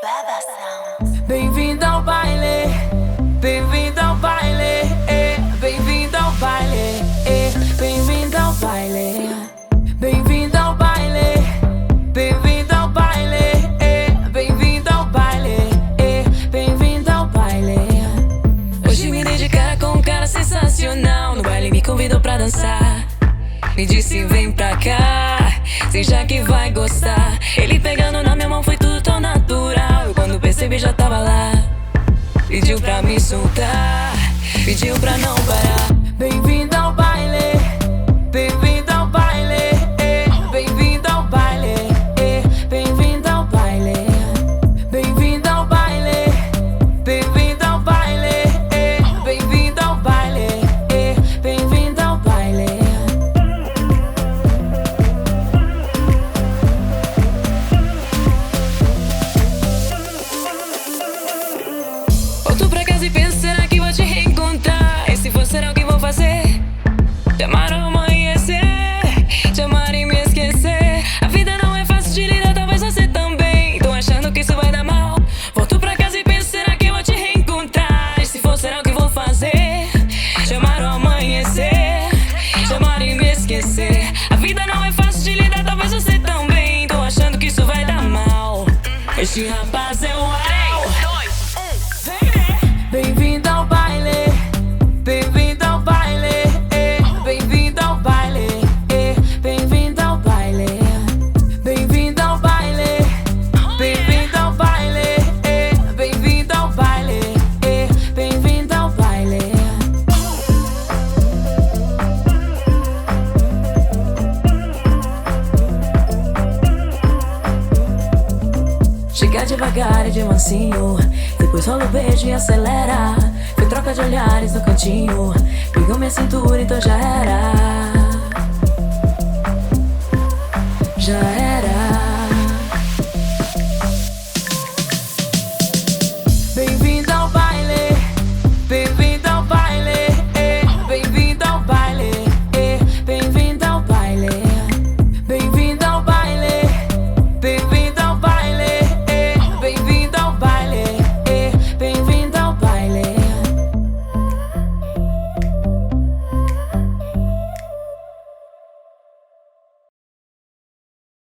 Bem-vindo ao baile, bem-vindo ao baile, bem-vindo ao baile, bem-vindo ao baile, bem-vindo ao baile, bem-vindo ao baile, bem-vindo ao baile, bem-vindo ao baile. Hoje me dei de cara com um cara sensacional. No baile me convidou pra dançar, me disse vem pra cá, seja que vai gostar. Ele pegando na minha mão foi tudo tão natural. Eu quando percebi já tava lá. Pediu pra me soltar, pediu pra não parar. Bem-vindo ao baile, bem-vindo ao baile, bem-vindo ao baile, bem-vindo ao baile, bem-vindo ao baile, bem-vindo ao baile, bem-vindo ao baile, bem-vindo ao baile. Volto pra casa e penso, será que vou te reencontrar? E se for, será o que vou fazer? Te amar ao amanhecer, te amar e me esquecer. A vida não é fácil de lidar, talvez você também. Tô achando que isso vai dar mal. Volto pra casa e penso, será que vou te reencontrar? E se for, será o que vou fazer? Te amar ao amanhecer, te amar e me esquecer. A vida não é fácil de lidar, talvez você também. Tô achando que isso vai dar mal. Este rapaz é o uau. Bem-vindo ao baile, bem-vindo ao baile, bem-vindo ao baile, bem-vindo ao baile, bem-vindo ao baile, bem-vindo ao baile, bem-vindo ao baile, bem-vindo ao baile. Chega devagar e de mansinho, depois rola o beijo e acelera. Foi troca de olhares no cantinho, pegou minha cintura, então já era.